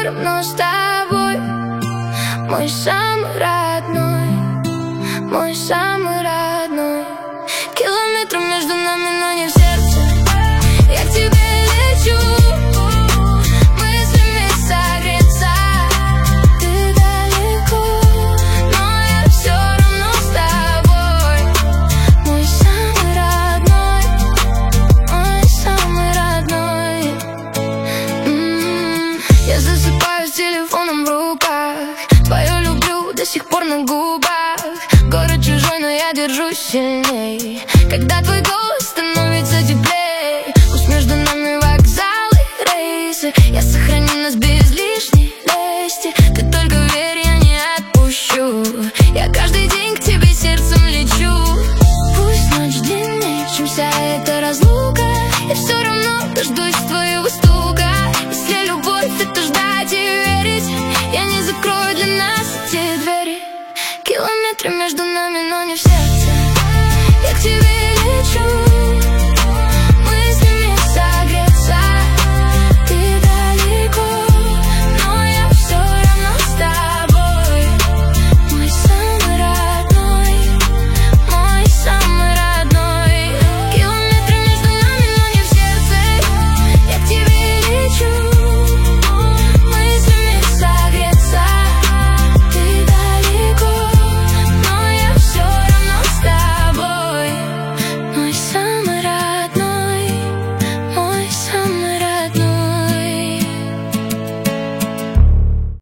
все равно с тобой. Мой самый родной, мой самый родной. Километры между нами, но не в сердце. Я к тебе лечу, мыслями согреться. Ты далеко, но я все равно с тобой. Мой самый родной, мой самый родной. Я засыпаю с телефоном в руках, твою люблю до сих пор на губах. Город чужой, но я держусь сильней, когда твой голос становится теплей. Пусть между нами вокзалы, рейсы, я сохраню нас без лишней лести. Ты только верь, я не отпущу. Я каждый день к тебе сердцем лечу. Пусть ночь длиннее, чем вся эта разлука, я все равно дождусь твоего стука. Если любовь — это ждать и верить, я не закрою для нас эти двери. Километры между